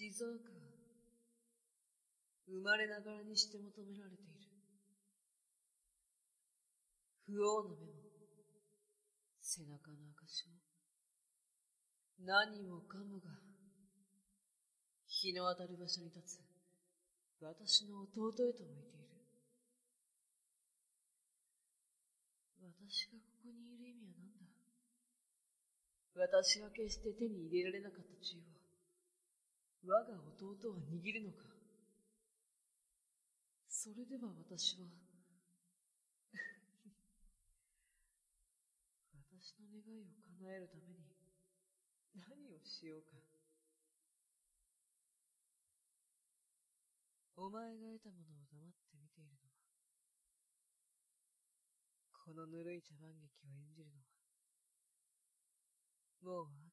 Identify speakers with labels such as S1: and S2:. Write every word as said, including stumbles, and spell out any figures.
S1: 静岡は、生まれながらにして求められている。不王の目も、背中の証も、何もかもが、日の当たる場所に立つ、私の弟へと向いている。私がここにいる意味は何だ？私が決して手に入れられなかった地位を、我が弟は握るのか？それでは私は、私の願いを叶えるために、何をしようか。お前が得たものを黙って見ているのは、このぬるい茶番劇を演じるのは、もうあ